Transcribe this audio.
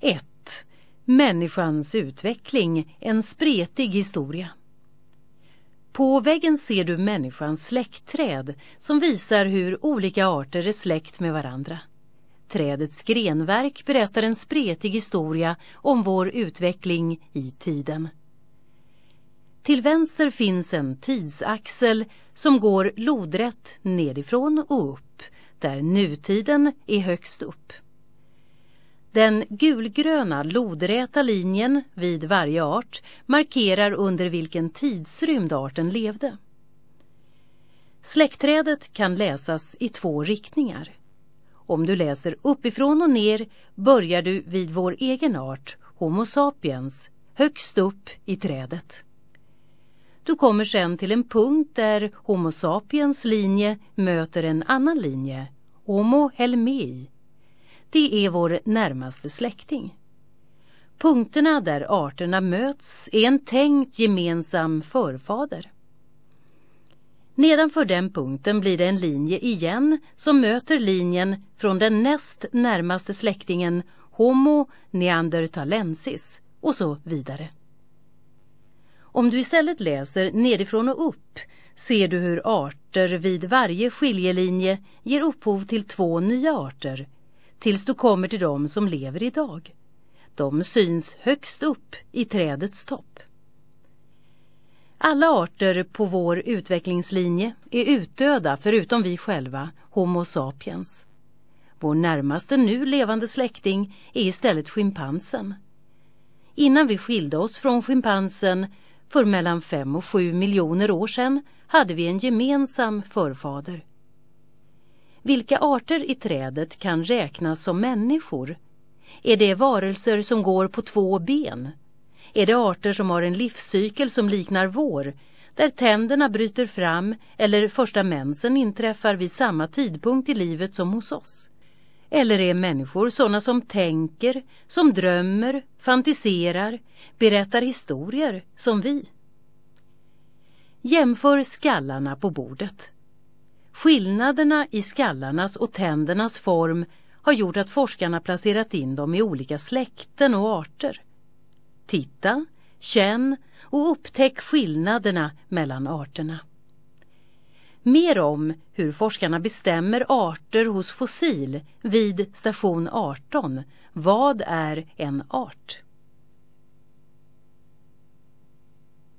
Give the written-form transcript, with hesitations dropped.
1. Människans utveckling, en spretig historia. På väggen ser du människans släktträd som visar hur olika arter är släkt med varandra. Trädets grenverk berättar en spretig historia om vår utveckling i tiden. Till vänster finns en tidsaxel som går lodrätt nedifrån och upp, där nutiden är högst upp. Den gulgröna lodräta linjen vid varje art markerar under vilken tidsrymd arten levde. Släktträdet kan läsas i 2 riktningar. Om du läser uppifrån och ner börjar du vid vår egen art, Homo sapiens, högst upp i trädet. Du kommer sedan till en punkt där Homo sapiens linje möter en annan linje, Homo helmei. Det är vår närmaste släkting. Punkterna där arterna möts är en tänkt gemensam förfader. Nedanför den punkten blir det en linje igen som möter linjen från den näst närmaste släktingen Homo neanderthalensis och så vidare. Om du istället läser nedifrån och upp ser du hur arter vid varje skiljelinje ger upphov till 2 nya arter, tills du kommer till dem som lever idag. De syns högst upp i trädets topp. Alla arter på vår utvecklingslinje är utdöda förutom vi själva, Homo sapiens. Vår närmaste nu levande släkting är istället schimpansen. Innan vi skilde oss från schimpansen för mellan 5 och 7 miljoner år sedan hade vi en gemensam förfader. Vilka arter i trädet kan räknas som människor? Är det varelser som går på 2 ben? Är det arter som har en livscykel som liknar vår, där tänderna bryter fram eller första mensen inträffar vid samma tidpunkt i livet som hos oss? Eller är människor sådana som tänker, som drömmer, fantiserar, berättar historier som vi? Jämför skallarna på bordet. Skillnaderna i skallarnas och tändernas form har gjort att forskarna placerat in dem i olika släkten och arter. Titta, känn och upptäck skillnaderna mellan arterna. Mer om hur forskarna bestämmer arter hos fossil vid station 18. Vad är en art?